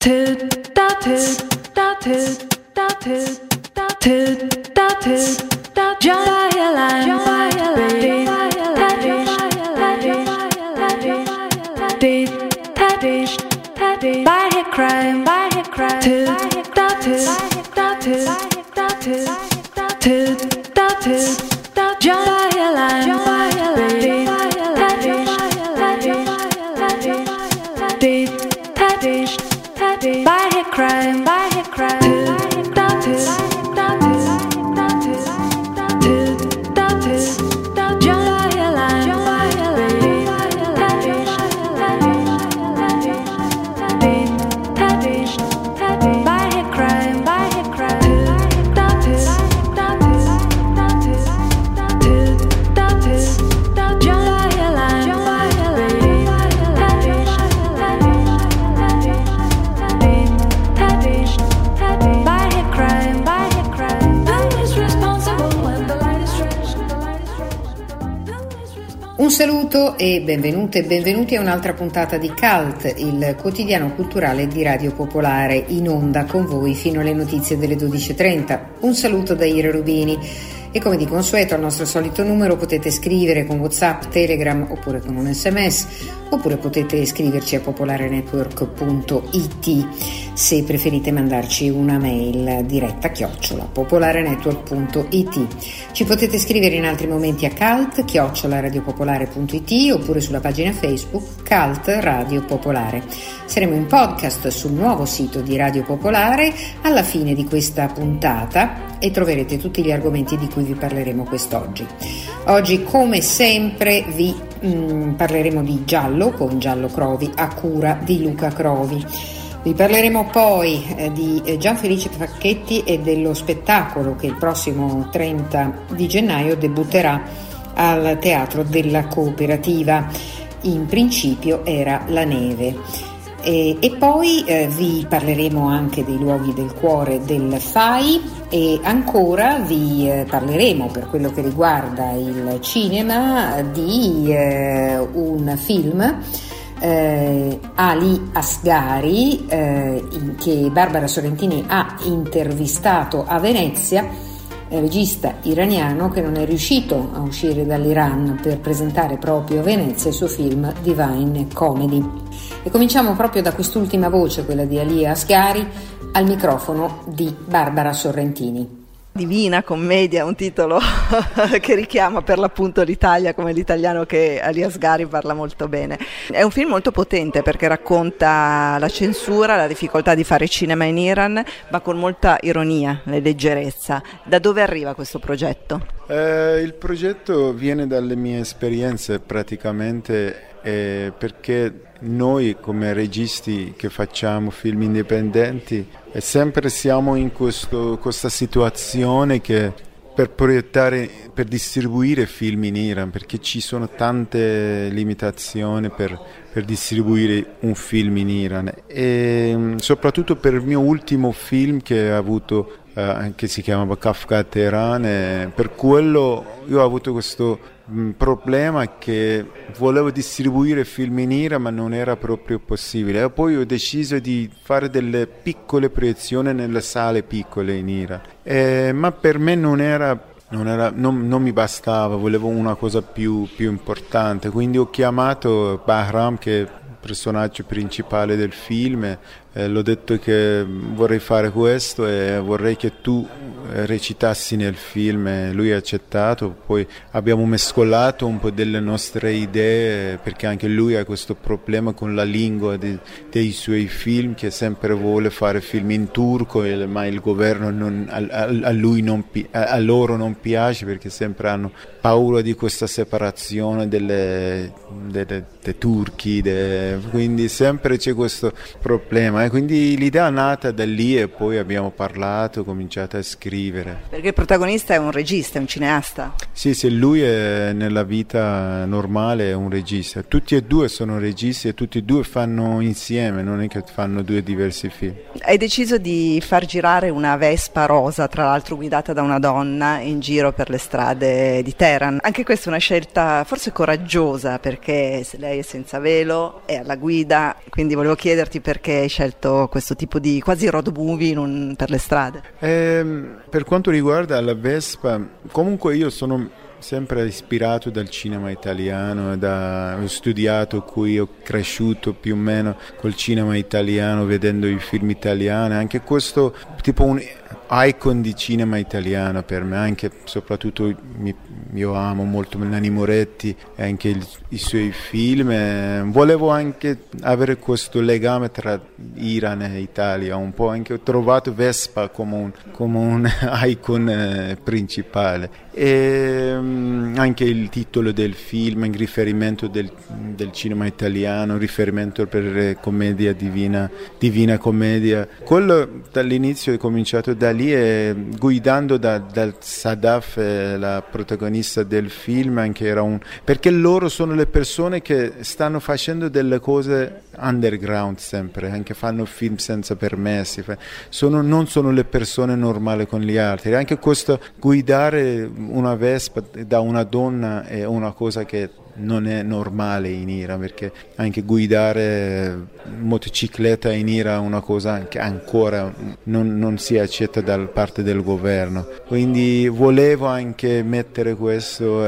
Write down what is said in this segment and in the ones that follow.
Un saluto e benvenute e benvenuti a un'altra puntata di Cult, il quotidiano culturale di Radio Popolare, in onda con voi fino alle notizie delle 12.30. Un saluto da Ira Rubini e come di consueto al nostro solito numero potete scrivere con WhatsApp, Telegram oppure con un SMS, oppure potete scriverci a popolarenetwork.it se preferite mandarci una mail diretta @popolarenetwork.it. Ci potete scrivere in altri momenti a cult@radiopopolare.it oppure sulla pagina Facebook Cult Radio Popolare. Saremo in podcast sul nuovo sito di Radio Popolare alla fine di questa puntata e troverete tutti gli argomenti di cui vi parleremo quest'oggi. Oggi, come sempre, vi parleremo di giallo con Giallo Crovi a cura di Luca Crovi. Vi parleremo poi di Gianfelice Facchetti e dello spettacolo che il prossimo 30 di gennaio debutterà al Teatro della Cooperativa. In principio era La Neve. E poi vi parleremo anche dei luoghi del cuore del FAI e ancora vi parleremo, per quello che riguarda il cinema, di un film, Ali Asghari, che Barbara Sorrentini ha intervistato a Venezia, regista iraniano che non è riuscito a uscire dall'Iran per presentare proprio a Venezia il suo film Divine Comedy. E cominciamo proprio da quest'ultima voce, quella di Ali Asghari, al microfono di Barbara Sorrentini. Divina Commedia, un titolo che richiama per l'appunto l'Italia come l'italiano che Ali Asghari parla molto bene. È un film molto potente perché racconta la censura, la difficoltà di fare cinema in Iran, ma con molta ironia e leggerezza. Da dove arriva questo progetto? Il progetto viene dalle mie esperienze praticamente, perché noi come registi che facciamo film indipendenti sempre siamo in questa situazione che per proiettare, per distribuire film in Iran, perché ci sono tante limitazioni per distribuire un film in Iran, e soprattutto per il mio ultimo film che ha avuto che si chiamava Kafka a Teheran, per quello io ho avuto questo problema che volevo distribuire film in Iran ma non era proprio possibile, e poi ho deciso di fare delle piccole proiezioni nelle sale piccole in Iran, ma per me non mi bastava, volevo una cosa più importante, quindi ho chiamato Bahram, che è il personaggio principale del film, l'ho detto che vorrei fare questo e vorrei che tu recitassi nel film, e lui ha accettato. Poi abbiamo mescolato un po' delle nostre idee, perché anche lui ha questo problema con la lingua dei suoi film, che sempre vuole fare film in turco, ma il governo a loro non piace, perché sempre hanno paura di questa separazione dei turchi, quindi sempre c'è questo problema. E quindi l'idea è nata da lì e poi abbiamo parlato, cominciato a scrivere. Perché il protagonista è un regista, è un cineasta. Sì, lui è nella vita normale è un regista. Tutti e due sono registi e tutti e due fanno insieme, non è che fanno due diversi film. Hai deciso di far girare una Vespa rosa, tra l'altro guidata da una donna, in giro per le strade di Teheran. Anche questa è una scelta forse coraggiosa, perché lei è senza velo, è alla guida, quindi volevo chiederti perché hai scelto scelto questo tipo di quasi road movie per le strade? Per quanto riguarda la Vespa, comunque io sono sempre ispirato dal cinema italiano, ho studiato qui, ho cresciuto più o meno col cinema italiano, vedendo i film italiani, anche questo tipo un icon di cinema italiano per me, anche soprattutto io amo molto Nanni Moretti e anche i suoi film, volevo anche avere questo legame tra Iran e Italia, un po' anche ho trovato Vespa come un icon principale. E anche il titolo del film in riferimento del cinema italiano, riferimento per commedia divina commedia, quello dall'inizio è cominciato da lì, e guidando dal Sadaf, la protagonista del film, anche perché loro sono le persone che stanno facendo delle cose underground sempre, anche fanno film senza permessi, non sono le persone normali con gli altri, anche questo guidare una Vespa da una donna è una cosa che non è normale in Iran, perché anche guidare motocicletta in Iran è una cosa che ancora non si accetta da parte del governo, quindi volevo anche mettere questo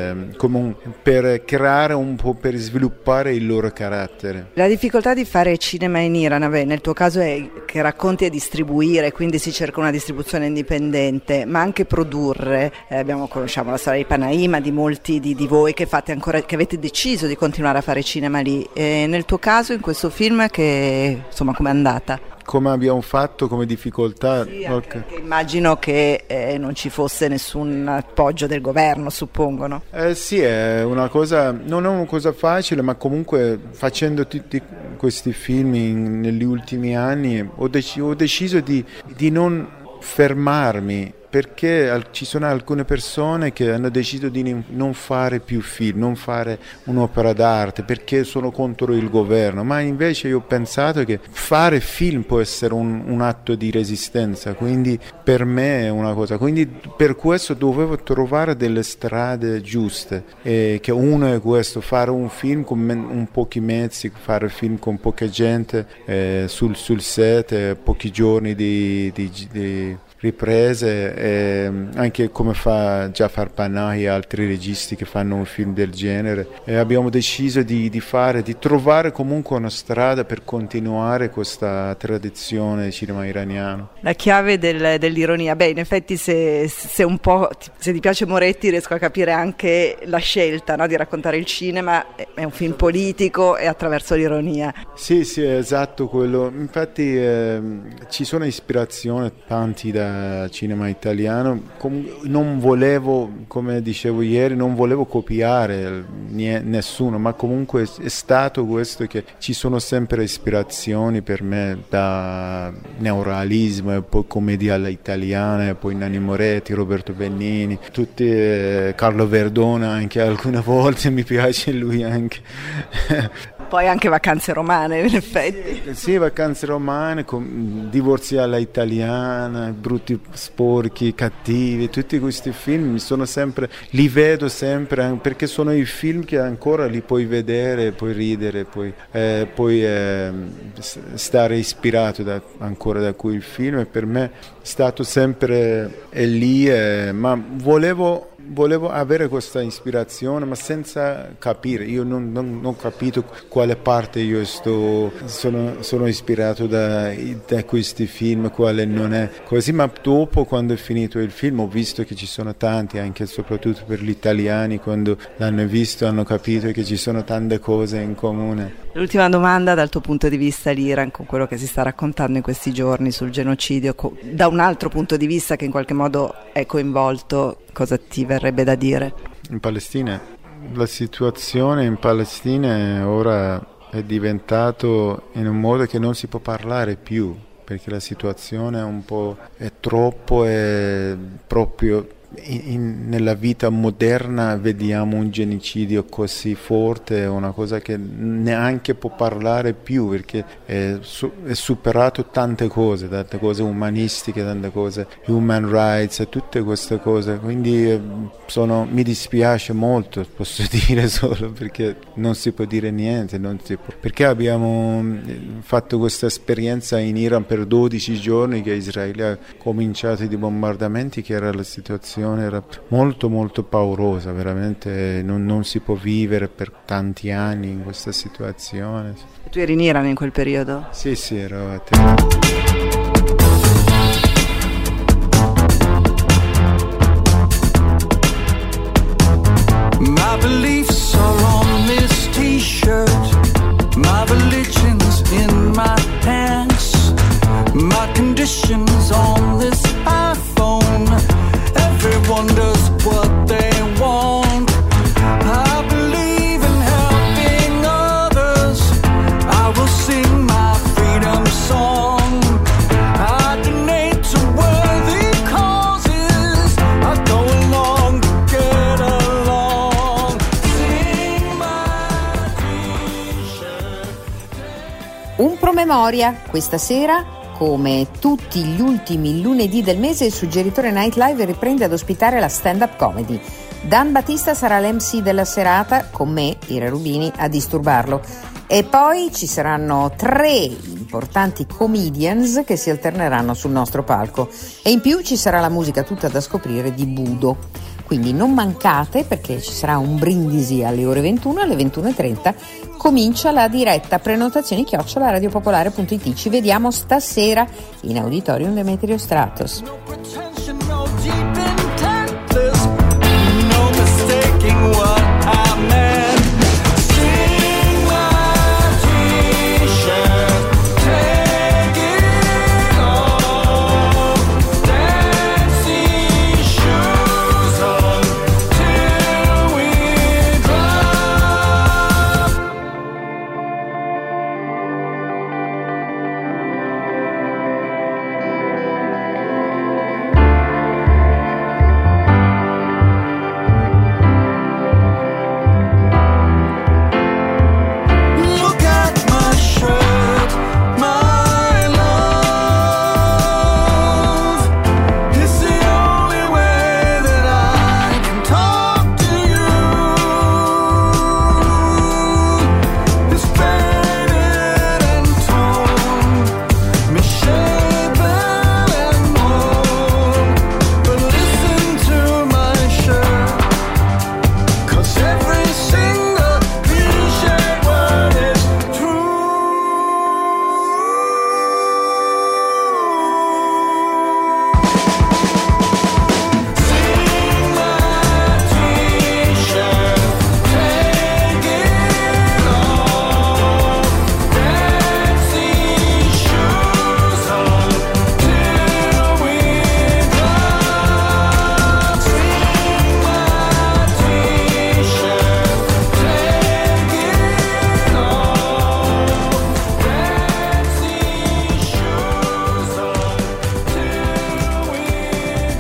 per creare un po', per sviluppare il loro carattere. La difficoltà di fare cinema in Iran, nel tuo caso è che racconti e distribuire, quindi si cerca una distribuzione indipendente, ma anche produrre. Conosciamo la storia di Panaima, di molti di voi che fate ancora, che avete deciso di continuare a fare cinema lì. E nel tuo caso, in questo film, come è andata? Come abbiamo fatto, come difficoltà? Sì, okay. Immagino che non ci fosse nessun appoggio del governo, suppongo, no? Sì, non è una cosa facile, ma comunque facendo tutti questi film negli ultimi anni ho deciso di non fermarmi, perché ci sono alcune persone che hanno deciso di non fare più film, non fare un'opera d'arte perché sono contro il governo, ma invece io ho pensato che fare film può essere un atto di resistenza, quindi per me è una cosa, quindi per questo dovevo trovare delle strade giuste, che uno è questo, fare un film con pochi mezzi, fare film con poca gente sul set, pochi giorni di riprese, anche come fa Jafar Panahi e altri registi che fanno un film del genere, e abbiamo deciso di trovare comunque una strada per continuare questa tradizione di cinema iraniano. La chiave dell'ironia, in effetti se ti piace Moretti riesco a capire anche la scelta, no, di raccontare il cinema, è un film politico e attraverso l'ironia. Sì, esatto, quello. Infatti ci sono ispirazioni tanti da cinema italiano, non volevo, come dicevo ieri, non volevo copiare nessuno, ma comunque è stato questo, che ci sono sempre ispirazioni per me da neorealismo e poi commedia all'italiana, e poi Nanni Moretti, Roberto Benigni, tutti, Carlo Verdona anche alcune volte mi piace lui anche. Poi anche Vacanze romane, in effetti. Sì, Vacanze romane, Divorzi alla italiana, Brutti, sporchi, cattivi, tutti questi film li vedo sempre, perché sono i film che ancora li puoi vedere, puoi ridere, puoi stare ispirato ancora da quel film, e per me è stato sempre lì, ma volevo avere questa ispirazione, ma senza capire. Io non ho capito quale parte io sono ispirato da questi film, quale non è così, ma dopo, quando è finito il film, ho visto che ci sono tanti, anche e soprattutto per gli italiani, quando l'hanno visto hanno capito che ci sono tante cose in comune. L'ultima domanda: dal tuo punto di vista l'Iran, con quello che si sta raccontando in questi giorni sul genocidio, da un altro punto di vista che in qualche modo è coinvolto, cosa ti verrebbe da dire? In Palestina? La situazione in Palestina ora è diventato in un modo che non si può parlare più, perché la situazione è troppo, è proprio nella vita moderna vediamo un genocidio così forte, è una cosa che neanche può parlare più, perché è superato tante cose umanistiche, tante cose human rights e tutte queste cose, quindi mi dispiace molto, posso dire solo, perché non si può dire niente, perché abbiamo fatto questa esperienza in Iran per 12 giorni che Israele ha cominciato i bombardamenti, che la situazione era molto molto paurosa, veramente non si può vivere per tanti anni in questa situazione. E tu eri in Iran in quel periodo? Sì, ero a Teheran. My beliefs are on this t-shirt, my religion's in my pants, my conditions on this iPhone, everyone does what they want. I believe in helping others, I will sing my freedom song. I donate to worthy causes, I go along to get along. Sing my t-shirt. Un promemoria questa sera. Come tutti gli ultimi lunedì del mese, il suggeritore Nightlive riprende ad ospitare la stand-up comedy. Dan Battista sarà l'MC della serata, con me, Ira Rubini, a disturbarlo. E poi ci saranno 3 importanti comedians che si alterneranno sul nostro palco. E in più ci sarà la musica tutta da scoprire di Budo. Quindi non mancate, perché ci sarà un brindisi alle ore 21, alle 21.30 comincia la diretta. Prenotazioni @radiopopolare.it. Ci vediamo stasera in Auditorium Demetrio Stratos. No pretension, no deep intent, there's no mistaking what I meant. Sing my t-shirt, take it off, dancing shoes on till we drop. Look at my shirt, my love. It's the only way that I can talk to you. It's faded and torn, misshapen and worn. But listen to my shirt, 'cause every single cliche word is true. Sing my t-shirt, take it off, dancing shoes on till we drop. Sing my t-shirt, take it off, dancing shoes on till we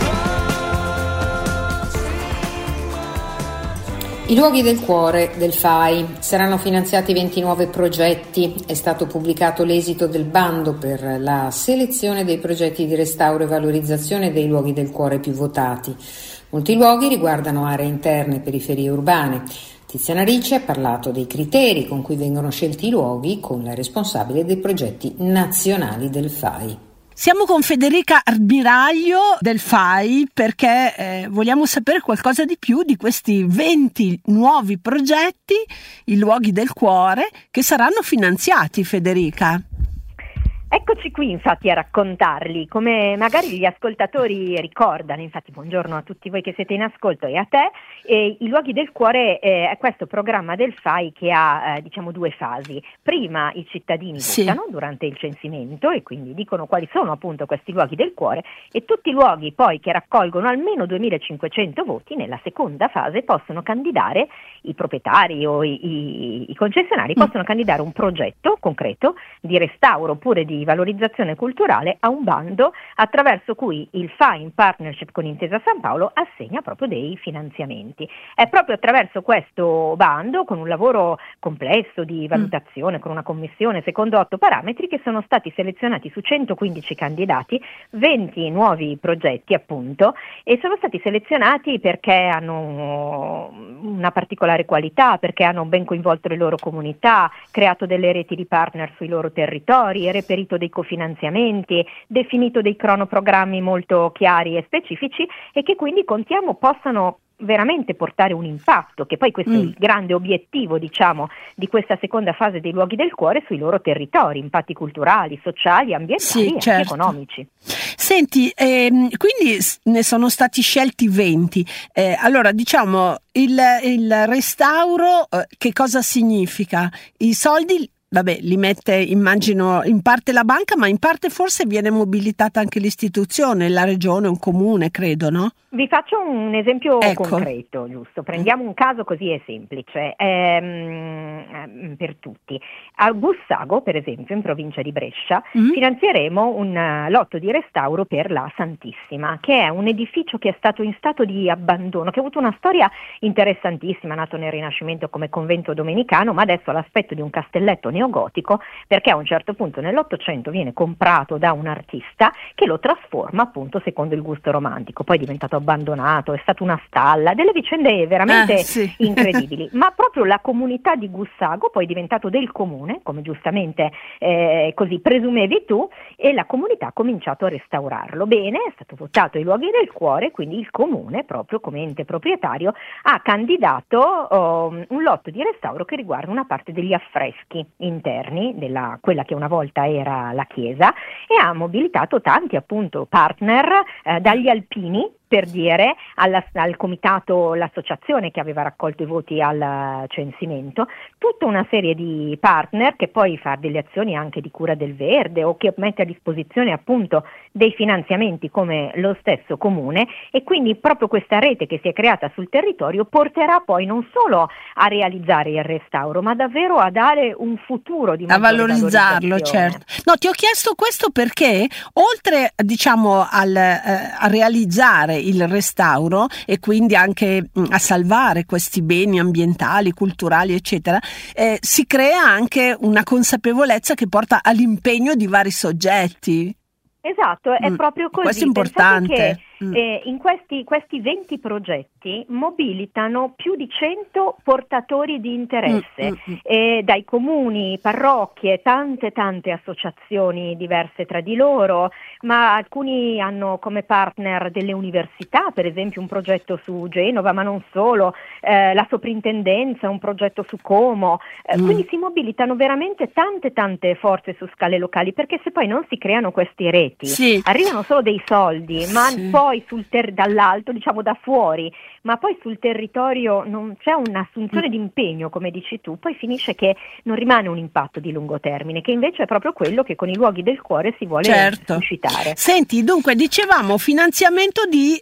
drop. I luoghi del cuore del FAI. Saranno finanziati 20 nuovi progetti. È stato pubblicato l'esito del bando per la selezione dei progetti di restauro e valorizzazione dei luoghi del cuore più votati. Molti luoghi riguardano aree interne e periferie urbane. Tiziana Ricci ha parlato dei criteri con cui vengono scelti i luoghi con la responsabile dei progetti nazionali del FAI. Siamo con Federica Armiraglio del FAI perché vogliamo sapere qualcosa di più di questi 20 nuovi progetti, i luoghi del cuore, che saranno finanziati, Federica. Eccoci qui infatti a raccontarli, come magari gli ascoltatori ricordano. Infatti buongiorno a tutti voi che siete in ascolto e a te. I luoghi del cuore è questo programma del FAI che ha diciamo 2 fasi. Prima i cittadini votano durante il censimento e quindi dicono quali sono appunto questi luoghi del cuore, e tutti i luoghi poi che raccolgono almeno 2500 voti nella seconda fase possono candidare, i proprietari o i concessionari possono candidare un progetto concreto di restauro oppure di di valorizzazione culturale a un bando attraverso cui il FAI, in partnership con Intesa San Paolo, assegna proprio dei finanziamenti. È proprio attraverso questo bando, con un lavoro complesso di valutazione, con una commissione secondo 8 parametri, che sono stati selezionati su 115 candidati 20 nuovi progetti, appunto, e sono stati selezionati perché hanno una particolare qualità, perché hanno ben coinvolto le loro comunità, creato delle reti di partner sui loro territori, reperito dei cofinanziamenti, definito dei cronoprogrammi molto chiari e specifici, e che quindi contiamo possano veramente portare un impatto, che poi questo è il grande obiettivo, diciamo, di questa seconda fase dei luoghi del cuore sui loro territori, impatti culturali, sociali, ambientali e anche economici. Senti, quindi ne sono stati scelti 20. Allora, diciamo, il restauro che cosa significa? I soldi, vabbè, li mette, immagino, in parte la banca, ma in parte forse viene mobilitata anche l'istituzione, la regione, un comune, credo, no? Vi faccio un esempio concreto, giusto? Prendiamo un caso così è semplice per tutti. A Bussago, per esempio, in provincia di Brescia, finanzieremo un lotto di restauro per la Santissima, che è un edificio che è stato in stato di abbandono, che ha avuto una storia interessantissima, nato nel Rinascimento come convento domenicano, ma adesso ha l'aspetto di un castelletto neogotico, perché a un certo punto nell'Ottocento viene comprato da un artista che lo trasforma appunto secondo il gusto romantico, poi è diventato abbandonato, è stata una stalla, delle vicende veramente incredibili, ma proprio la comunità di Gussago poi è diventato del comune, come giustamente così presumevi tu, e la comunità ha cominciato a restaurarlo. Bene, è stato votato ai luoghi del cuore, quindi il comune proprio come ente proprietario ha candidato un lotto di restauro che riguarda una parte degli affreschi interni della quella che una volta era la chiesa, e ha mobilitato tanti appunto partner, dagli alpini, per dire, al comitato, l'associazione che aveva raccolto i voti al censimento, tutta una serie di partner che poi fa delle azioni anche di cura del verde o che mette a disposizione appunto dei finanziamenti come lo stesso comune, e quindi proprio questa rete che si è creata sul territorio porterà poi non solo a realizzare il restauro, ma davvero a dare un futuro di a valorizzarlo, certo. No, ti ho chiesto questo perché oltre, diciamo, a realizzare il restauro e quindi anche a salvare questi beni ambientali, culturali, eccetera, si crea anche una consapevolezza che porta all'impegno di vari soggetti. Esatto, è proprio così. Questo è importante. In questi 20 progetti mobilitano più di 100 portatori di interesse, dai comuni, parrocchie, tante associazioni diverse tra di loro, ma alcuni hanno come partner delle università, per esempio un progetto su Genova, ma non solo, la soprintendenza, un progetto su Como, quindi si mobilitano veramente tante forze su scale locali, perché se poi non si creano queste reti, arrivano solo dei soldi, ma poi dall'alto, diciamo da fuori, ma poi sul territorio non c'è un'assunzione di impegno, come dici tu, poi finisce che non rimane un impatto di lungo termine, che invece è proprio quello che con i luoghi del cuore si vuole suscitare. Senti, dunque dicevamo finanziamento di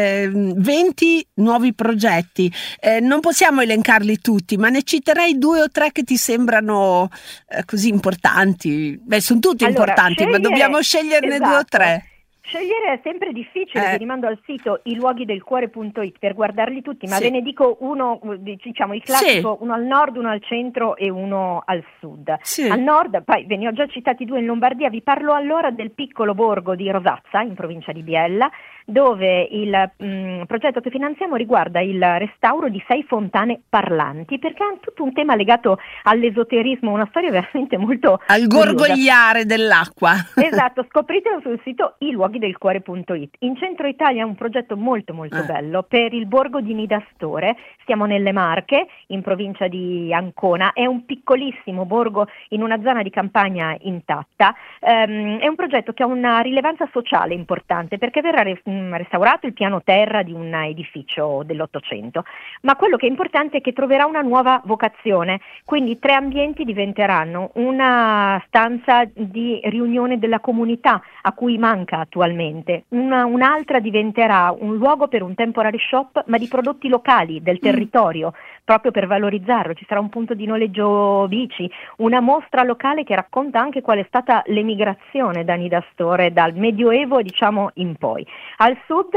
20 nuovi progetti, non possiamo elencarli tutti, ma ne citerei 2 o 3 che ti sembrano così importanti. Beh, sono tutti importanti, ma dobbiamo sceglierne 2 o 3. Scegliere è sempre difficile, vi rimando al sito iluoghidelcuore.it per guardarli tutti, ma ve ne dico uno, diciamo il classico, uno al nord, uno al centro e uno al sud. Al nord, poi ve ne ho già citati 2 in Lombardia, vi parlo allora del piccolo borgo di Rosazza, in provincia di Biella, dove il progetto che finanziamo riguarda il restauro di 6 fontane parlanti, perché hanno tutto un tema legato all'esoterismo, una storia veramente molto al gorgogliare dell'acqua. Esatto, scopritelo sul sito iluoghidelcuore.it. In centro Italia è un progetto molto bello per il borgo di Nidastore, siamo nelle Marche, in provincia di Ancona, è un piccolissimo borgo in una zona di campagna intatta, è un progetto che ha una rilevanza sociale importante perché verrà restaurato il piano terra di un edificio dell'Ottocento, ma quello che è importante è che troverà una nuova vocazione, quindi 3 ambienti diventeranno una stanza di riunione della comunità a cui manca attualmente attualmente, un'altra diventerà un luogo per un temporary shop, ma di prodotti locali del territorio, proprio per valorizzarlo. Ci sarà un punto di noleggio bici, una mostra locale che racconta anche qual è stata l'emigrazione da Nidastore dal Medioevo, diciamo, in poi. Al sud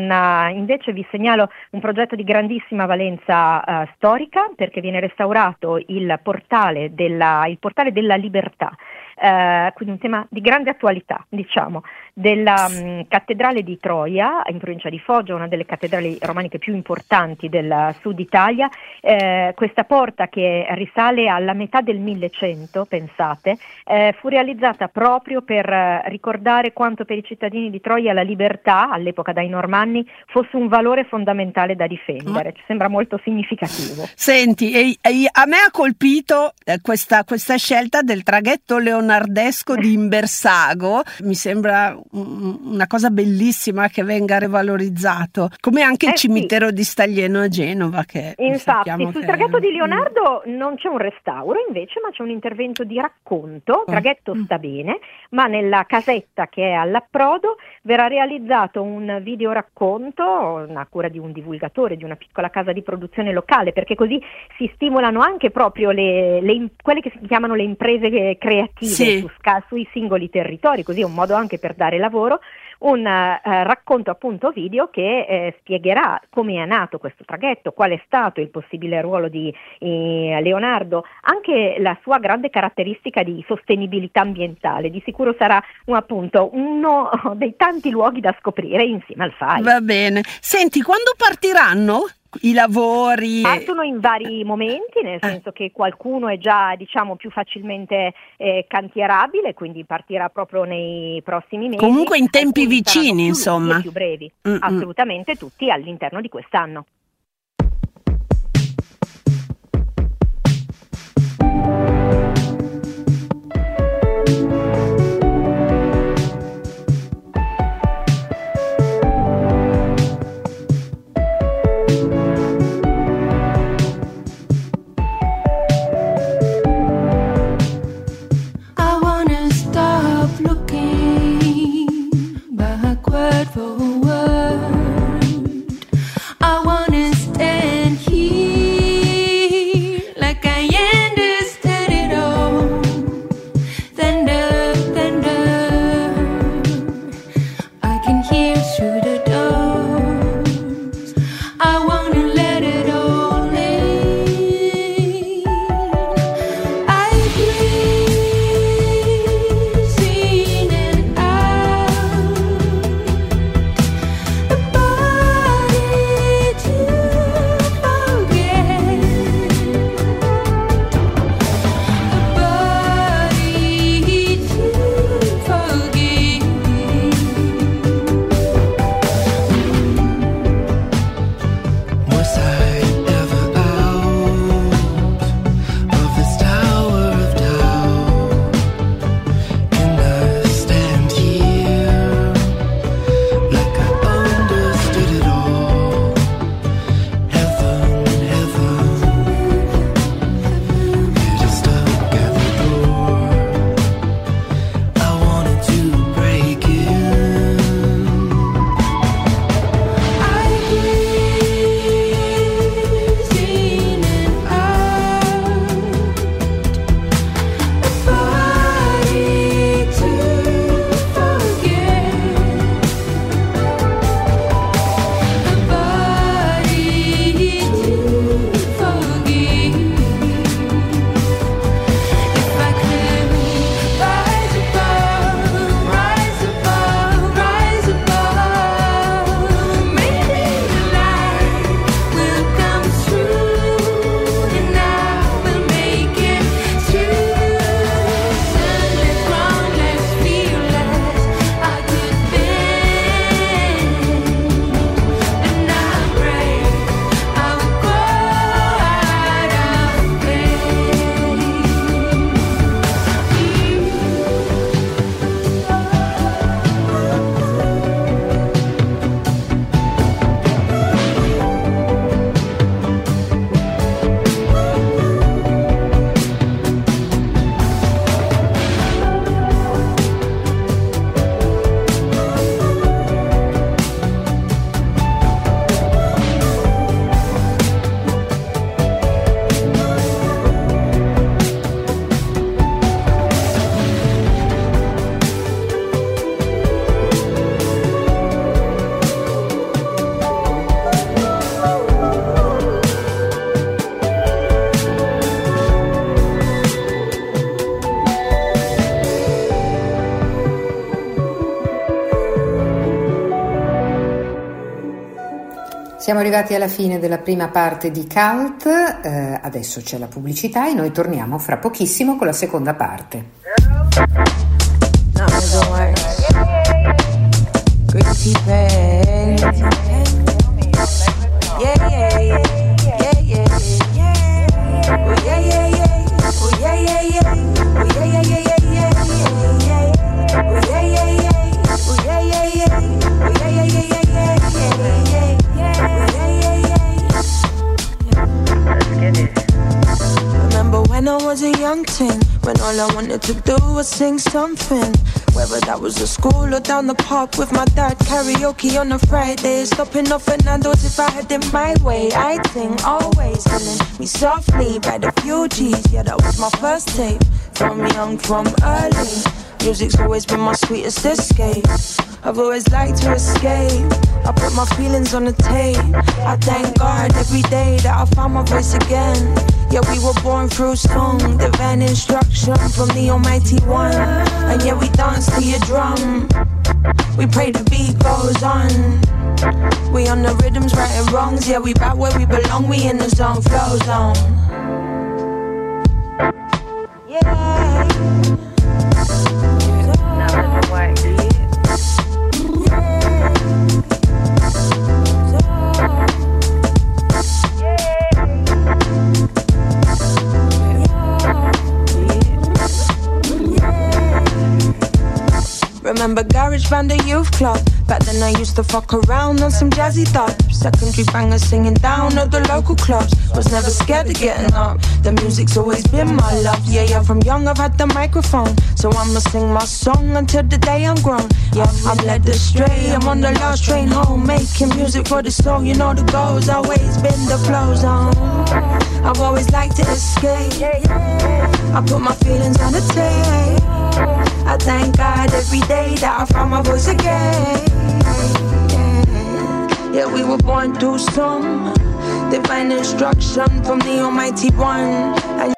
invece vi segnalo un progetto di grandissima valenza storica, perché viene restaurato il portale della Libertà. Quindi un tema di grande attualità, diciamo, della cattedrale di Troia in provincia di Foggia, una delle cattedrali romaniche più importanti del sud Italia. Questa porta, che risale alla metà del 1100, pensate, fu realizzata proprio per ricordare quanto per i cittadini di Troia la libertà, all'epoca dai Normanni, fosse un valore fondamentale da difendere. Ci sembra molto significativo. Senti, a me ha colpito questa scelta del traghetto leonardesco di Imbersago. Mi sembra una cosa bellissima che venga revalorizzato, come anche il cimitero di Staglieno a Genova, che infatti sul che... traghetto di Leonardo non c'è un restauro invece, ma c'è un intervento di racconto. Il traghetto sta bene, ma nella casetta che è all'approdo verrà realizzato un videoracconto a cura di un divulgatore di una piccola casa di produzione locale, perché così si stimolano anche proprio quelle che si chiamano le imprese creative sui singoli territori, così è un modo anche per dare lavoro. Un racconto appunto video che spiegherà come è nato questo traghetto, qual è stato il possibile ruolo di Leonardo, anche la sua grande caratteristica di sostenibilità ambientale. Di sicuro sarà appunto uno dei tanti luoghi da scoprire insieme al FAI. Va bene. Senti, quando partiranno i lavori? Partono in vari momenti, nel senso che qualcuno è già, diciamo, più facilmente cantierabile, quindi partirà proprio nei prossimi mesi. Comunque in tempi vicini, più insomma. lunghi e più brevi, assolutamente tutti all'interno di quest'anno. Backward, forward. I wanna Siamo arrivati alla fine della prima parte di Cult, adesso c'è la pubblicità e noi torniamo fra pochissimo con la seconda parte. Remember when I was a young teen, when all I wanted to do was sing something, whether that was at school or down the park with my dad, karaoke on a Friday, stopping off at Nando's. If I had it my way, I'd sing always, telling me softly by the Fugees. Yeah, that was my first tape, from young, from early. Music's always been my sweetest escape. I've always liked to escape. I put my feelings on the tape. I thank God every day that I found my voice again. Yeah, we were born through song, divine instruction from the Almighty One. And yeah, we dance to your drum. We pray the beat goes on. We on the rhythms, right and wrongs. Yeah, we back where we belong. We in the zone, flow zone. Yeah. Remember Garage Band, the youth club. Back then I used to fuck around on some jazzy stuff. Secondary bangers singing down at the local clubs. Was never scared of getting up. The music's always been my love. Yeah, yeah, from young I've had the microphone. So I'ma sing my song until the day I'm grown. Yeah, I'm led astray, I'm on the last train home. Making music for the soul, you know the goal's always been the flow zone. I've always liked to escape. I put my feelings on the tape. I thank God every day that I found my voice again. Yeah, we were born too soon. Divine instruction from the Almighty One. And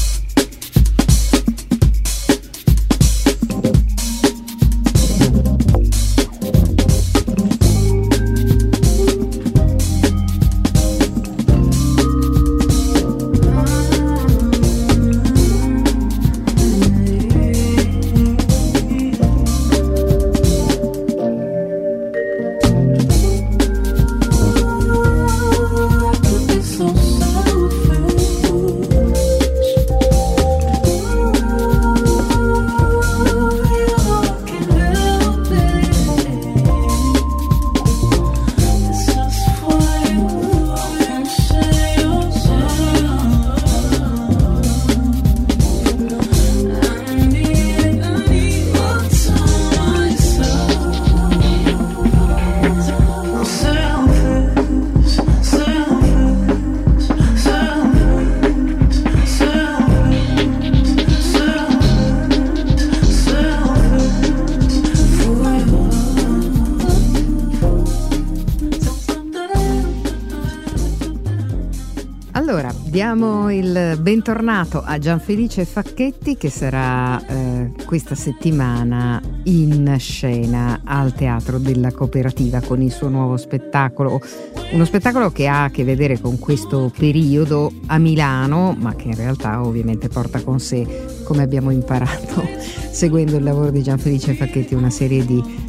Diamo il bentornato a Gianfelice Facchetti che sarà questa settimana in scena al Teatro della Cooperativa con il suo nuovo spettacolo, uno spettacolo che ha a che vedere con questo periodo a Milano, ma che in realtà ovviamente porta con sé, come abbiamo imparato seguendo il lavoro di Gianfelice Facchetti, una serie di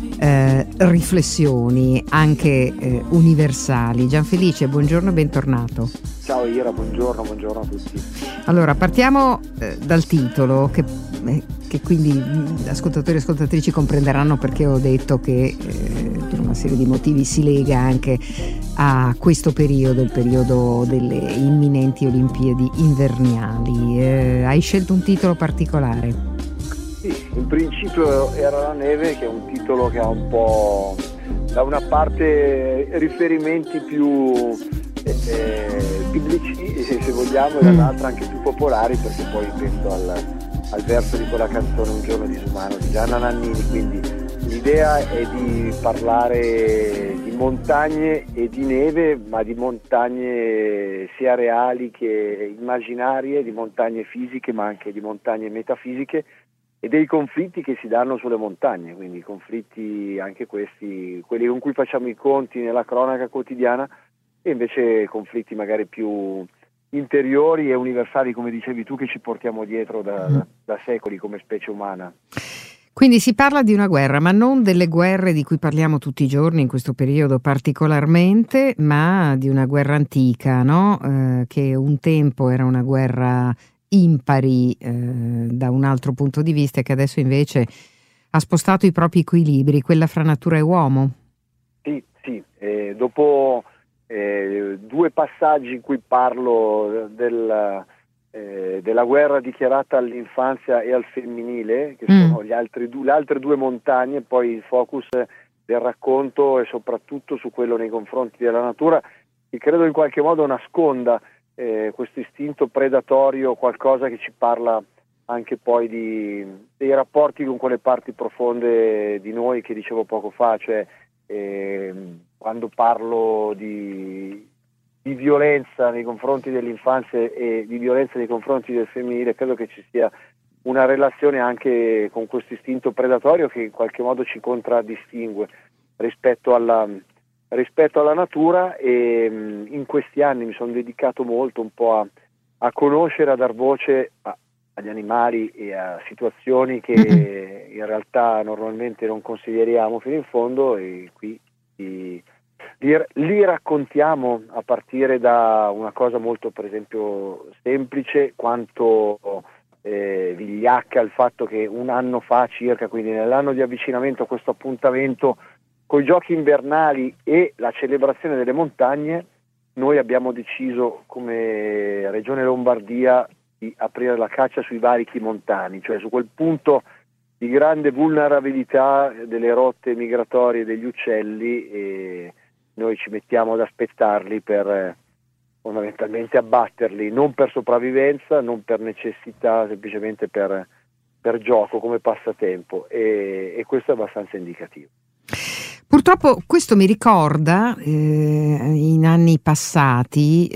riflessioni anche universali. Gianfelice, buongiorno e bentornato. Ciao Ira, buongiorno a tutti. Allora, partiamo dal titolo, che quindi gli ascoltatori e ascoltatrici comprenderanno perché ho detto che per una serie di motivi si lega anche a questo periodo, il periodo delle imminenti Olimpiadi invernali. Hai scelto un titolo particolare? Sì, in principio era La neve, che è un titolo che ha un po' da una parte riferimenti più biblici, se vogliamo, e dall'altra anche più popolari, perché poi penso al verso di quella canzone Un giorno disumano di Gianna Nannini. Quindi l'idea è di parlare di montagne e di neve, ma di montagne sia reali che immaginarie, di montagne fisiche ma anche di montagne metafisiche, e dei conflitti che si danno sulle montagne, quindi conflitti anche questi, quelli con cui facciamo i conti nella cronaca quotidiana, e invece conflitti magari più interiori e universali, come dicevi tu, che ci portiamo dietro da secoli come specie umana. Quindi si parla di una guerra, ma non delle guerre di cui parliamo tutti i giorni in questo periodo particolarmente, ma di una guerra antica, no? Che un tempo era una guerra impari da un altro punto di vista e che adesso invece ha spostato i propri equilibri, quella fra natura e uomo. Sì, dopo 2 passaggi in cui parlo della guerra dichiarata all'infanzia e al femminile, che sono le altre 2 montagne, poi il focus del racconto è soprattutto su quello nei confronti della natura, che credo in qualche modo nasconda questo istinto predatorio, qualcosa che ci parla anche poi dei rapporti con quelle parti profonde di noi che dicevo poco fa, cioè quando parlo di violenza nei confronti dell'infanzia e di violenza nei confronti del femminile, credo che ci sia una relazione anche con questo istinto predatorio che in qualche modo ci contraddistingue rispetto alla natura, e in questi anni mi sono dedicato molto un po' a conoscere, a dar voce agli animali e a situazioni che in realtà normalmente non consideriamo fino in fondo, e qui li raccontiamo a partire da una cosa molto, per esempio, semplice, quanto vigliacca il fatto che un anno fa circa, quindi nell'anno di avvicinamento a questo appuntamento con i giochi invernali e la celebrazione delle montagne, noi abbiamo deciso come Regione Lombardia di aprire la caccia sui valichi montani, cioè su quel punto di grande vulnerabilità delle rotte migratorie degli uccelli, e noi ci mettiamo ad aspettarli per fondamentalmente abbatterli, non per sopravvivenza, non per necessità, semplicemente per gioco, come passatempo, e questo è abbastanza indicativo. Purtroppo questo mi ricorda in anni passati,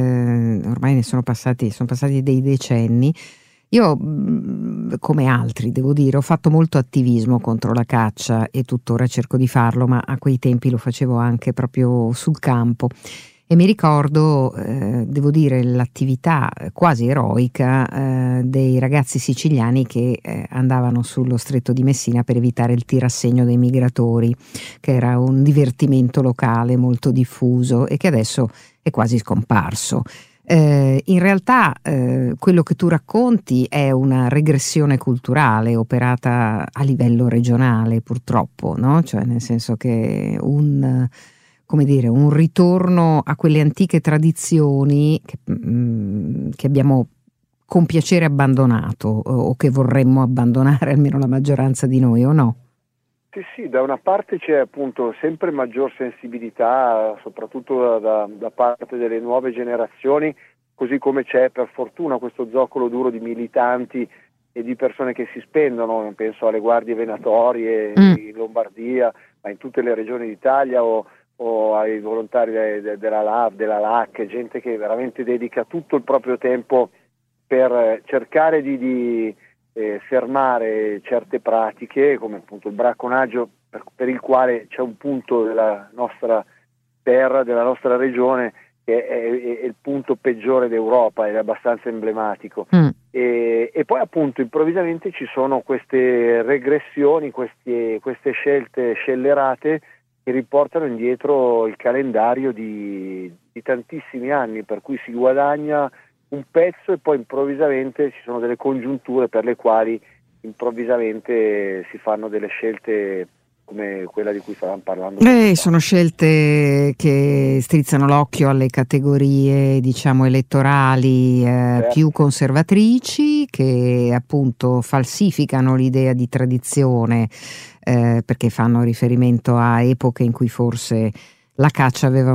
ormai ne sono passati dei decenni. Io, come altri, devo dire, ho fatto molto attivismo contro la caccia e tuttora cerco di farlo, ma a quei tempi lo facevo anche proprio sul campo. E mi ricordo, devo dire, l'attività quasi eroica dei ragazzi siciliani che andavano sullo Stretto di Messina per evitare il tirassegno dei migratori, che era un divertimento locale molto diffuso e che adesso è quasi scomparso. In realtà quello che tu racconti è una regressione culturale operata a livello regionale, purtroppo, no? Cioè, nel senso che un ritorno a quelle antiche tradizioni che abbiamo con piacere abbandonato o che vorremmo abbandonare, almeno la maggioranza di noi, o no? Sì, da una parte c'è appunto sempre maggior sensibilità, soprattutto da parte delle nuove generazioni, così come c'è per fortuna questo zoccolo duro di militanti e di persone che si spendono, penso alle guardie venatorie in Lombardia, ma in tutte le regioni d'Italia, o ai volontari della LAV, della LAC, gente che veramente dedica tutto il proprio tempo per cercare di fermare certe pratiche, come appunto il bracconaggio, per il quale c'è un punto della nostra terra, della nostra regione, che è il punto peggiore d'Europa ed è abbastanza emblematico. E poi appunto improvvisamente ci sono queste regressioni, queste scelte scellerate che riportano indietro il calendario di tantissimi anni, per cui si guadagna un pezzo e poi improvvisamente ci sono delle congiunture per le quali improvvisamente si fanno delle scelte come quella di cui stavamo parlando. Sono scelte che strizzano l'occhio alle categorie, diciamo, elettorali più conservatrici, che appunto falsificano l'idea di tradizione perché fanno riferimento a epoche in cui forse la caccia aveva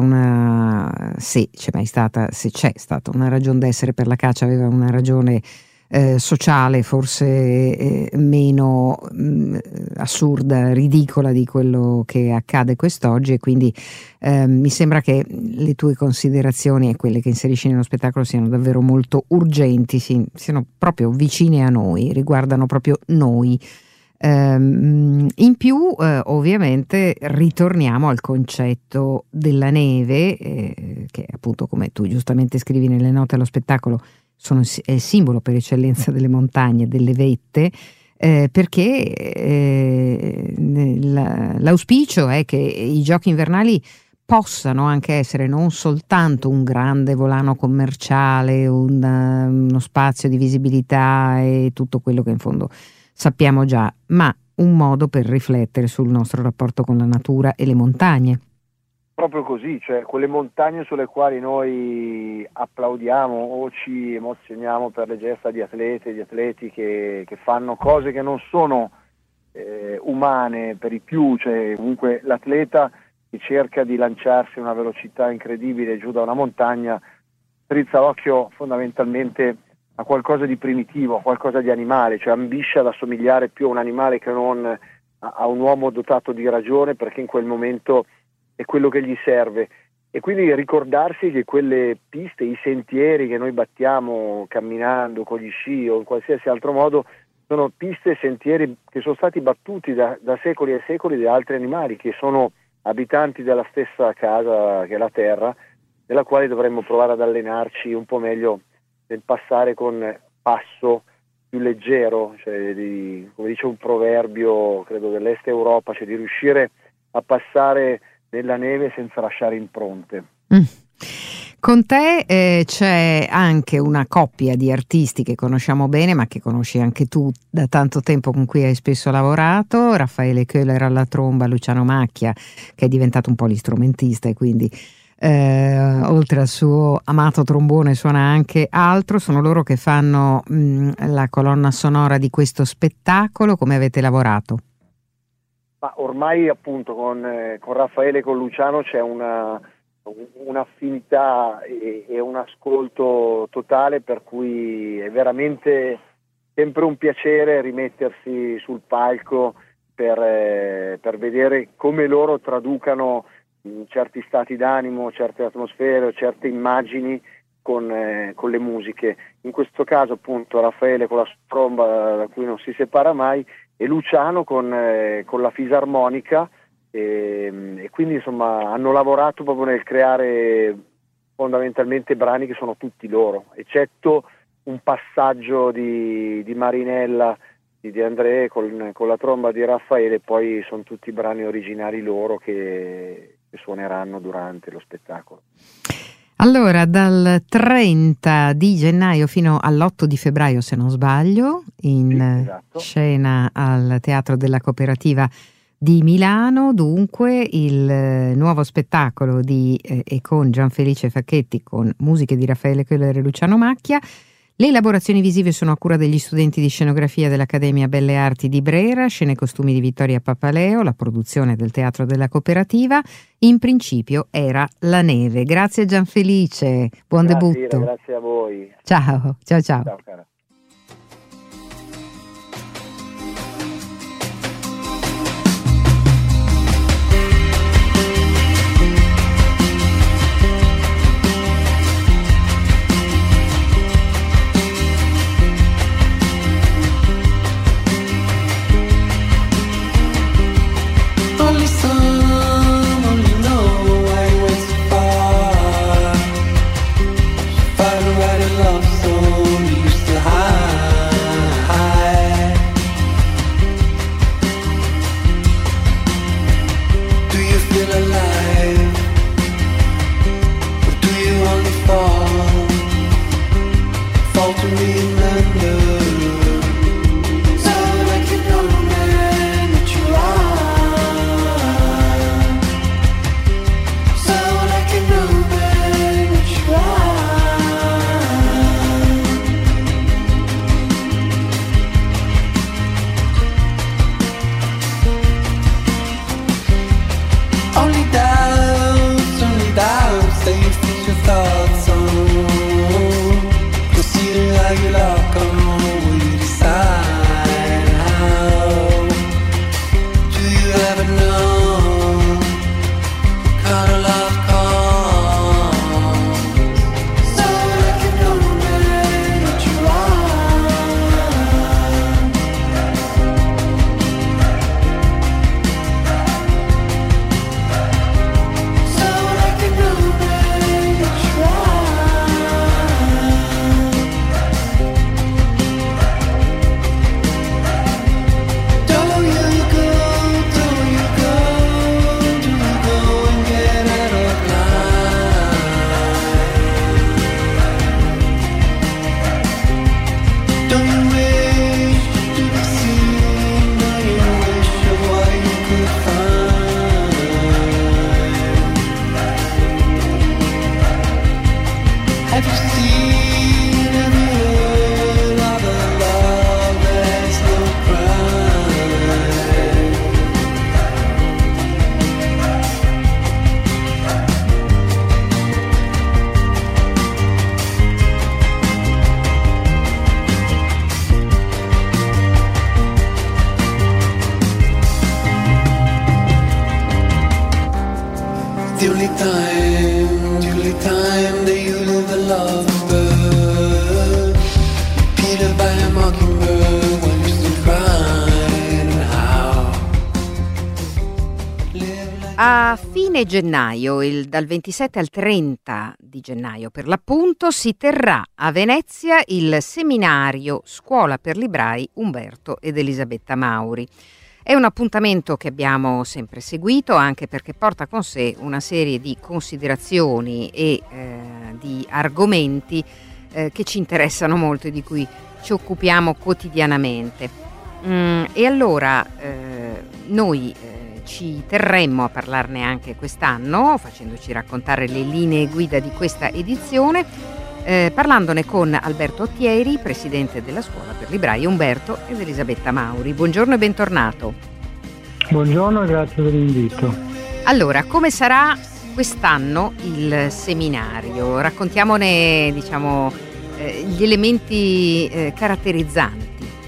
se c'è stata una ragione d'essere per la caccia, aveva una ragione sociale forse meno assurda, ridicola di quello che accade quest'oggi, e quindi mi sembra che le tue considerazioni e quelle che inserisci nello spettacolo siano davvero molto urgenti, siano proprio vicine a noi, riguardano proprio noi. In più ovviamente ritorniamo al concetto della neve, che appunto, come tu giustamente scrivi nelle note allo spettacolo, è il simbolo per eccellenza delle montagne, delle vette, perché l'auspicio è che i giochi invernali possano anche essere non soltanto un grande volano commerciale, uno spazio di visibilità e tutto quello che in fondo sappiamo già, ma un modo per riflettere sul nostro rapporto con la natura e le montagne. Proprio così, cioè quelle montagne sulle quali noi applaudiamo o ci emozioniamo per le gesta di atleti che fanno cose che non sono umane per i più, cioè comunque l'atleta che cerca di lanciarsi a una velocità incredibile giù da una montagna strizza l'occhio fondamentalmente a qualcosa di primitivo, a qualcosa di animale, cioè ambisce ad assomigliare più a un animale che non a un uomo dotato di ragione, perché in quel momento è quello che gli serve. E quindi ricordarsi che quelle piste, i sentieri che noi battiamo camminando con gli sci o in qualsiasi altro modo, sono piste e sentieri che sono stati battuti da secoli e secoli da altri animali che sono abitanti della stessa casa che è la terra, nella quale dovremmo provare ad allenarci un po' meglio nel passare con passo più leggero, cioè come dice un proverbio, credo dell'Est Europa, cioè di riuscire a passare nella neve senza lasciare impronte. Con te c'è anche una coppia di artisti che conosciamo bene, ma che conosci anche tu da tanto tempo, con cui hai spesso lavorato: Raffaele Köhler alla tromba, Luciano Macchia, che è diventato un po' l'istrumentista e quindi oltre al suo amato trombone suona anche altro. Sono loro che fanno la colonna sonora di questo spettacolo. Come avete lavorato? Ma ormai appunto con Raffaele e con Luciano c'è un'affinità e un ascolto totale, per cui è veramente sempre un piacere rimettersi sul palco per vedere come loro traducano certi stati d'animo, certe atmosfere, certe immagini con le musiche. In questo caso appunto Raffaele con la tromba, da cui non si separa mai, e Luciano con la fisarmonica, e quindi insomma hanno lavorato proprio nel creare fondamentalmente brani che sono tutti loro, eccetto un passaggio di Marinella di André con la tromba di Raffaele. Poi sono tutti brani originali loro che suoneranno durante lo spettacolo. Allora, dal 30 di gennaio fino all'8 di febbraio, se non sbaglio, in esatto, scena al Teatro della Cooperativa di Milano, dunque il nuovo spettacolo e con Gianfelice Facchetti, con musiche di Raffaele Köhler e Luciano Macchia. Le elaborazioni visive sono a cura degli studenti di scenografia dell'Accademia Belle Arti di Brera, scene e costumi di Vittoria Papaleo, la produzione del Teatro della Cooperativa. In principio era la neve. Grazie Gianfelice, buon debutto. Grazie a voi. Ciao, ciao, ciao. Ciao cara. Love song you used to the only time that you live the lovebird, repeated by a mockingbird when you still crying how. A fine gennaio, dal 27 al 30 di gennaio per l'appunto, si terrà a Venezia il seminario Scuola per librai Umberto ed Elisabetta Mauri. È un appuntamento che abbiamo sempre seguito, anche perché porta con sé una serie di considerazioni e di argomenti che ci interessano molto e di cui ci occupiamo quotidianamente. E allora noi ci terremmo a parlarne anche quest'anno, facendoci raccontare le linee guida di questa edizione, parlandone con Alberto Ottieri, presidente della Scuola per librai Umberto ed Elisabetta Mauri. Buongiorno e bentornato. Buongiorno e grazie per l'invito. Allora, come sarà quest'anno il seminario? Raccontiamone, gli elementi caratterizzanti.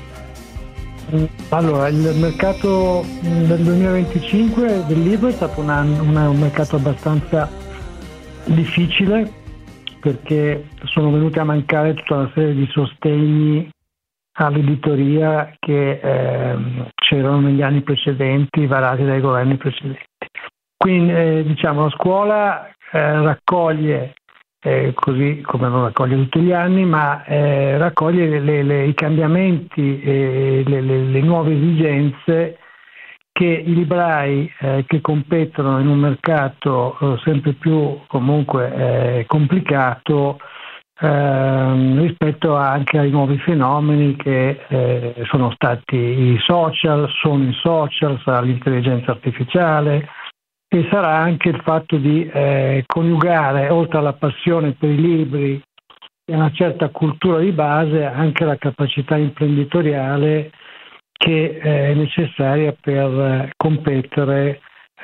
Allora, il mercato del 2025 del libro è stato un mercato abbastanza difficile, perché sono venuti a mancare tutta una serie di sostegni all'editoria che c'erano negli anni precedenti, varati dai governi precedenti. Quindi la scuola raccoglie, così come non raccoglie tutti gli anni, ma raccoglie i cambiamenti e le nuove esigenze che i librai che competono in un mercato sempre più comunque complicato rispetto anche ai nuovi fenomeni che sono stati i social, sono i social, sarà l'intelligenza artificiale e sarà anche il fatto di coniugare, oltre alla passione per i libri e una certa cultura di base, anche la capacità imprenditoriale che è necessaria per competere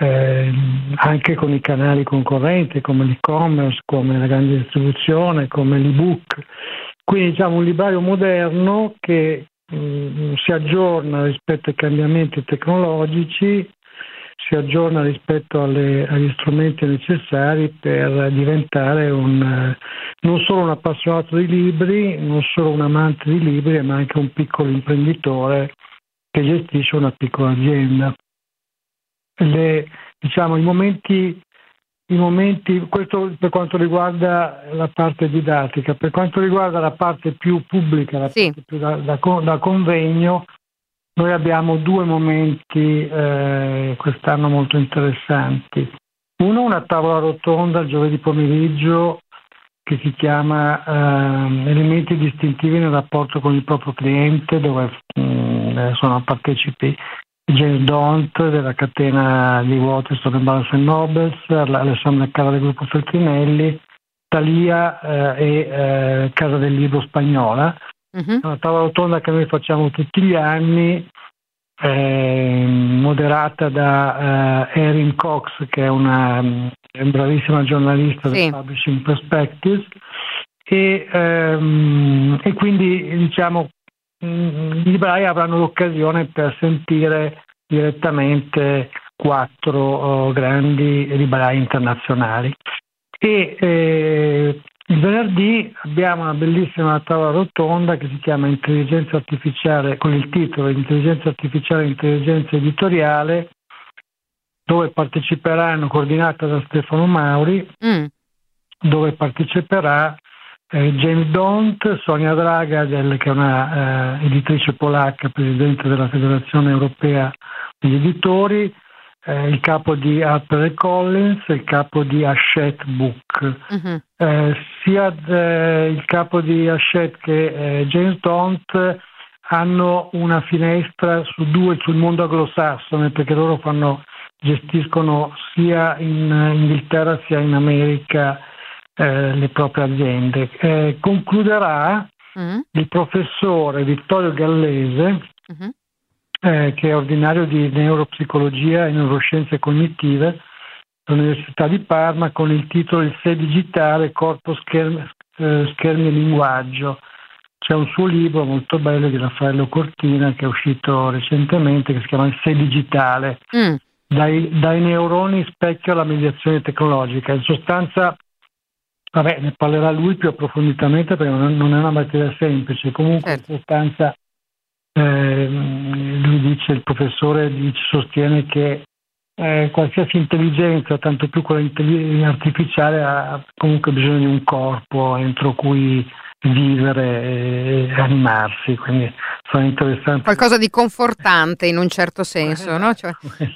anche con i canali concorrenti come l'e-commerce, come la grande distribuzione, come l'ebook. Quindi un librario moderno che si aggiorna rispetto ai cambiamenti tecnologici, si aggiorna rispetto agli strumenti necessari per diventare non solo un appassionato di libri, non solo un amante di libri, ma anche un piccolo imprenditore che gestisce una piccola azienda. I momenti, questo per quanto riguarda la parte didattica. Per quanto riguarda la parte più pubblica, la parte più da convegno, noi abbiamo due momenti quest'anno molto interessanti. Uno, una tavola rotonda il giovedì pomeriggio che si chiama Elementi distintivi nel rapporto con il proprio cliente, dove sono partecipi James Daunt della catena di Waterstone Barnes & Nobles, Alessandra Cara del gruppo Feltrinelli, Thalia e Casa del Libro Spagnola. È una tavola rotonda che noi facciamo tutti gli anni, moderata da Erin Cox, che è una bravissima giornalista del Publishing Perspectives, e quindi i librai avranno l'occasione per sentire direttamente 4 grandi librai internazionali. E il venerdì abbiamo una bellissima tavola rotonda che si chiama Intelligenza Artificiale, con il titolo Intelligenza Artificiale e Intelligenza Editoriale, dove parteciperanno, coordinata da Stefano Mauri, dove parteciperà James Daunt, Sonia Draga, che è una editrice polacca, presidente della Federazione Europea degli Editori, il capo di HarperCollins, il capo di Hachette Book. Sia il capo di Hachette che James Daunt hanno una finestra sul mondo anglosassone, perché loro gestiscono sia in Inghilterra sia in America le proprie aziende. Concluderà il professore Vittorio Gallese, che è ordinario di neuropsicologia e neuroscienze cognitive all'Università di Parma, con il titolo Il sé digitale, corpo, schermi e linguaggio. C'è un suo libro molto bello di Raffaello Cortina che è uscito recentemente, che si chiama Il sé digitale. dai neuroni specchio alla mediazione tecnologica. In sostanza, ne parlerà lui più approfonditamente perché non è una materia semplice. Comunque, in sostanza, il professore sostiene che qualsiasi intelligenza, tanto più quella artificiale, ha comunque bisogno di un corpo entro cui vivere e animarsi, quindi sono interessanti. Qualcosa di confortante in un certo senso, no? Cioè...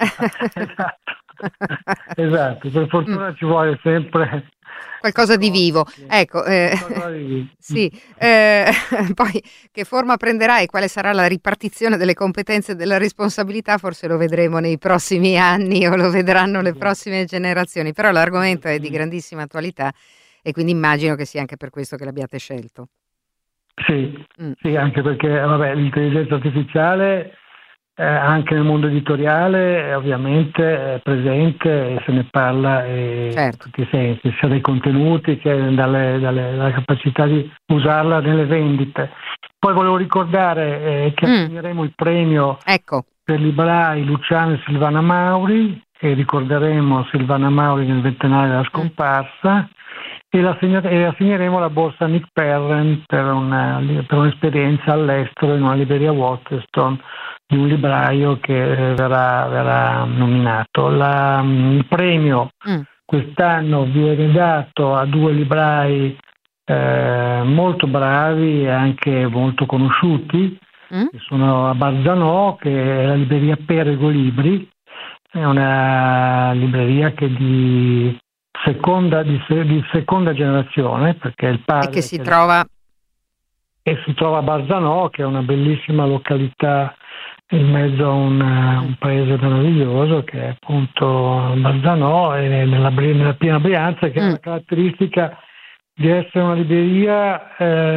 Esatto, per fortuna ci vuole sempre qualcosa di vivo. Ecco, sì. Poi che forma prenderà e quale sarà la ripartizione delle competenze e della responsabilità forse lo vedremo nei prossimi anni o lo vedranno le prossime generazioni, però l'argomento è di grandissima attualità e quindi immagino che sia anche per questo che l'abbiate scelto. Sì, anche perché l'intelligenza artificiale anche nel mondo editoriale ovviamente è presente e se ne parla in tutti i sensi, sia dai contenuti che dalla capacità di usarla nelle vendite. Poi volevo ricordare che assegneremo il premio per librai Luciano e Silvana Mauri, e ricorderemo Silvana Mauri nel ventennale della scomparsa, e assegneremo la borsa Nick Perren per un'esperienza all'estero in una libreria Waterstone di un libraio che verrà nominato. Il premio quest'anno viene dato a 2 librai molto bravi e anche molto conosciuti, che sono a Barzanò, che è la libreria Perego Libri, è una libreria che di seconda generazione, perché il padre che si trova a Barzanò, che è una bellissima località in mezzo a un paese meraviglioso che è appunto Barzanò, e nella piena Brianza, che ha la caratteristica di essere una libreria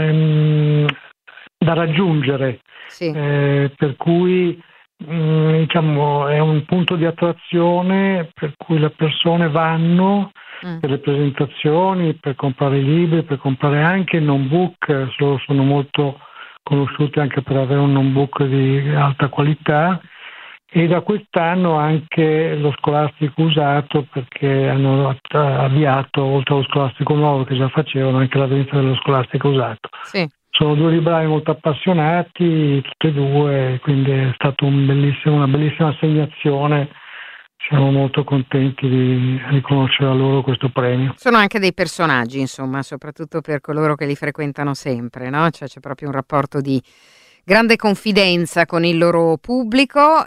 da raggiungere, per cui è un punto di attrazione per cui le persone vanno per le presentazioni, per comprare libri, per comprare anche il non-book. Sono molto conosciuti anche per avere un non-book di alta qualità, e da quest'anno anche lo scolastico usato, perché hanno avviato, oltre allo scolastico nuovo che già facevano, anche la vendita dello scolastico usato. Sono 2 librai molto appassionati, tutti e 2, quindi è stata una bellissima assegnazione. Siamo molto contenti di riconoscere a loro questo premio. Sono anche dei personaggi, insomma, soprattutto per coloro che li frequentano sempre, no? Cioè, c'è proprio un rapporto di grande confidenza con il loro pubblico,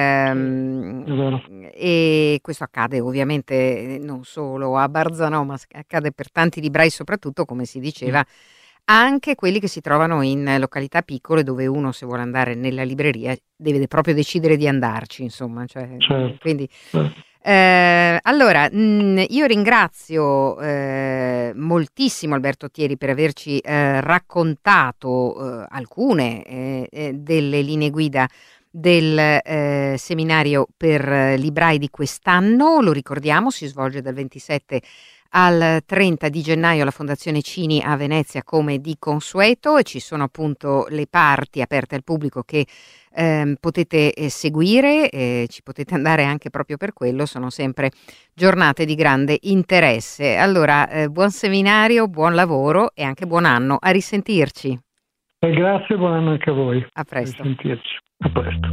e questo accade ovviamente non solo a Barzanò, ma accade per tanti librai, soprattutto, come si diceva, anche quelli che si trovano in località piccole, dove uno, se vuole andare nella libreria, deve proprio decidere di andarci, insomma. Cioè, quindi, allora, io ringrazio moltissimo Alberto Thieri per averci raccontato alcune delle linee guida del seminario per librai di quest'anno. Lo ricordiamo, si svolge dal 27 al 30 di gennaio alla Fondazione Cini a Venezia, come di consueto, e ci sono appunto le parti aperte al pubblico che potete seguire, ci potete andare anche proprio per quello, sono sempre giornate di grande interesse. Allora, buon seminario, buon lavoro e anche buon anno, a risentirci. Grazie, buon anno anche a voi. A presto. A risentirci. A presto.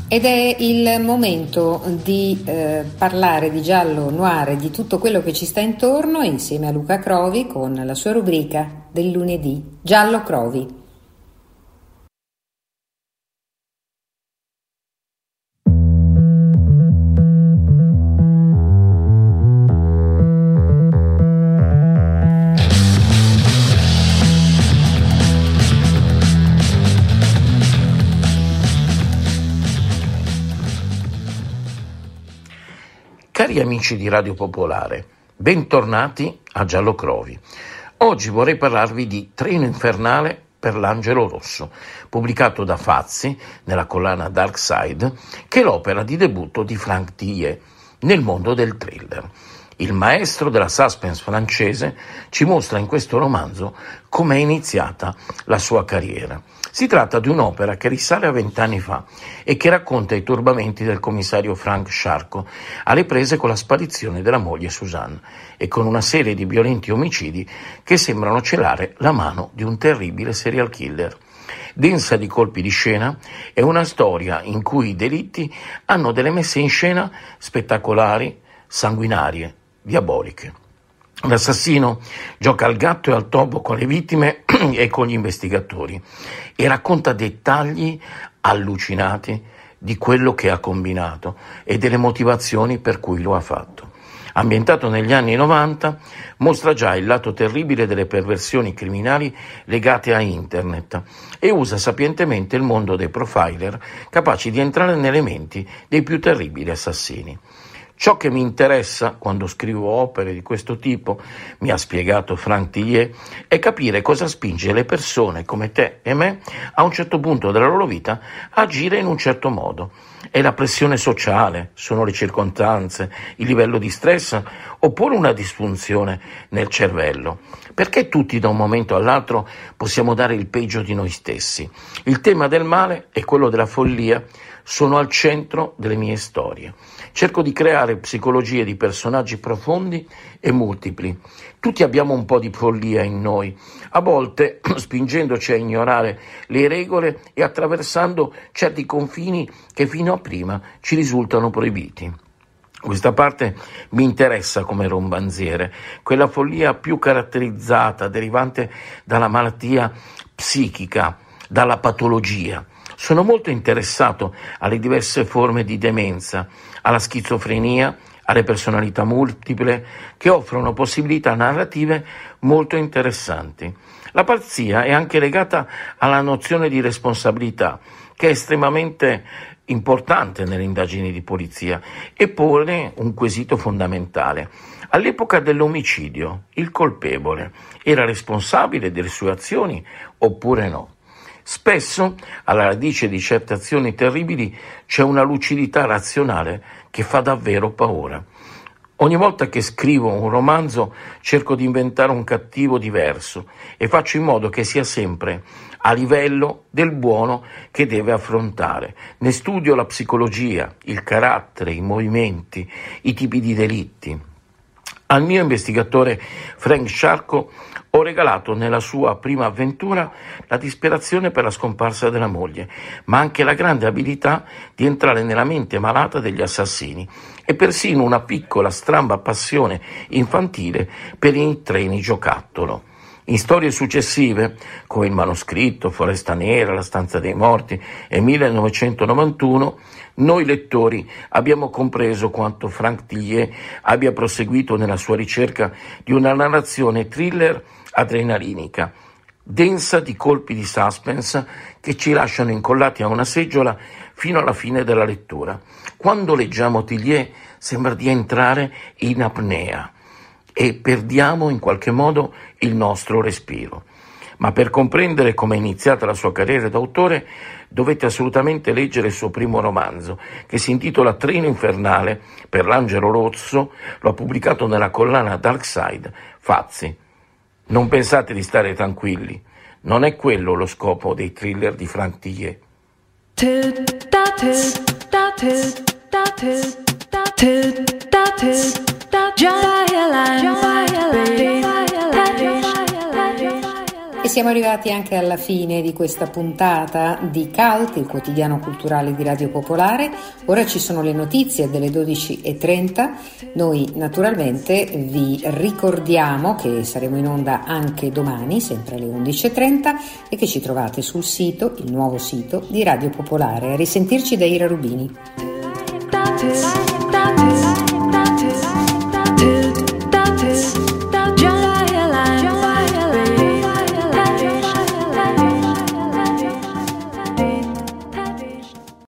Ed è il momento di parlare di giallo noir e di tutto quello che ci sta intorno insieme a Luca Crovi con la sua rubrica del lunedì, Giallo Crovi. Cari amici di Radio Popolare, bentornati a Giallo Crovi. Oggi vorrei parlarvi di Treno infernale per l'Angelo Rosso, pubblicato da Fazzi nella collana Dark Side, che è l'opera di debutto di Frank Tillier nel mondo del thriller. Il maestro della suspense francese ci mostra in questo romanzo come è iniziata la sua carriera. Si tratta di un'opera che risale a 20 anni fa e che racconta i turbamenti del commissario Frank Charcot alle prese con la sparizione della moglie Suzanne e con una serie di violenti omicidi che sembrano celare la mano di un terribile serial killer. Densa di colpi di scena, è una storia in cui i delitti hanno delle messe in scena spettacolari, sanguinarie, diaboliche. L'assassino gioca al gatto e al topo con le vittime e con gli investigatori e racconta dettagli allucinati di quello che ha combinato e delle motivazioni per cui lo ha fatto. Ambientato negli anni 90, mostra già il lato terribile delle perversioni criminali legate a internet e usa sapientemente il mondo dei profiler capaci di entrare nelle menti dei più terribili assassini. Ciò che mi interessa quando scrivo opere di questo tipo, mi ha spiegato Frank Tillier, è capire cosa spinge le persone come te e me a un certo punto della loro vita a agire in un certo modo. È la pressione sociale, sono le circostanze, il livello di stress oppure una disfunzione nel cervello? Perché tutti da un momento all'altro possiamo dare il peggio di noi stessi? Il tema del male e quello della follia sono al centro delle mie storie. Cerco di creare psicologie di personaggi profondi e multipli. Tutti abbiamo un po' di follia in noi, a volte spingendoci a ignorare le regole e attraversando certi confini che fino a prima ci risultano proibiti. Questa parte mi interessa come romanziere, quella follia più caratterizzata, derivante dalla malattia psichica, dalla patologia. Sono molto interessato alle diverse forme di demenza, alla schizofrenia, alle personalità multiple, che offrono possibilità narrative molto interessanti. La pazzia è anche legata alla nozione di responsabilità, che è estremamente importante nelle indagini di polizia e pone un quesito fondamentale. All'epoca dell'omicidio, il colpevole era responsabile delle sue azioni oppure no? Spesso, alla radice di certe azioni terribili, c'è una lucidità razionale che fa davvero paura. Ogni volta che scrivo un romanzo cerco di inventare un cattivo diverso e faccio in modo che sia sempre a livello del buono che deve affrontare. Ne studio la psicologia, il carattere, i movimenti, i tipi di delitti. Al mio investigatore Frank Charcot ho regalato nella sua prima avventura la disperazione per la scomparsa della moglie, ma anche la grande abilità di entrare nella mente malata degli assassini e persino una piccola stramba passione infantile per i treni giocattolo. In storie successive, come Il manoscritto, Foresta Nera, La stanza dei morti e 1991, noi lettori abbiamo compreso quanto Frank Tillier abbia proseguito nella sua ricerca di una narrazione thriller adrenalinica, densa di colpi di suspense che ci lasciano incollati a una seggiola fino alla fine della lettura. Quando leggiamo Tillier sembra di entrare in apnea e perdiamo in qualche modo il nostro respiro. Ma per comprendere come è iniziata la sua carriera d'autore dovete assolutamente leggere il suo primo romanzo, che si intitola Treno infernale per l'Angelo Rosso. Lo ha pubblicato nella collana Dark Side Fazzi. Non pensate di stare tranquilli, non è quello lo scopo dei thriller di Frank Tillier. E siamo arrivati anche alla fine di questa puntata di CULT, il quotidiano culturale di Radio Popolare. Ora ci sono le notizie delle 12:30. Noi naturalmente vi ricordiamo che saremo in onda anche domani, sempre alle 11:30, e che ci trovate sul sito, il nuovo sito di Radio Popolare. A risentirci da Ira Rubini.